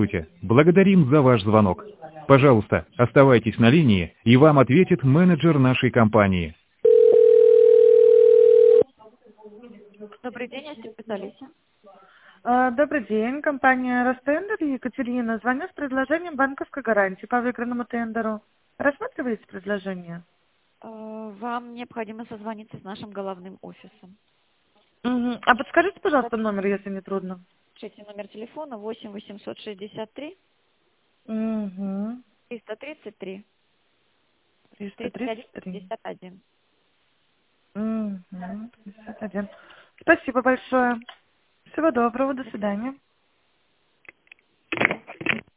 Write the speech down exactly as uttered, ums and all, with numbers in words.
Здравствуйте. Благодарим за ваш звонок. Пожалуйста, оставайтесь на линии, и вам ответит менеджер нашей компании. Добрый день, я Степан Алиса. А, Добрый день, компания Ростендер, Екатерина. Звоню с предложением банковской гарантии по выигранному тендеру. Рассматриваете предложение? Э, Вам необходимо созвониться с нашим головным офисом. Мгм. А подскажите, пожалуйста, номер, если не трудно. Пишите номер телефона восемь восемьсот шестьдесят три Угу. триста тридцать три триста тридцать один тридцать три. пятьдесят один. Угу. пятьдесят один. Спасибо большое. Всего доброго, до свидания.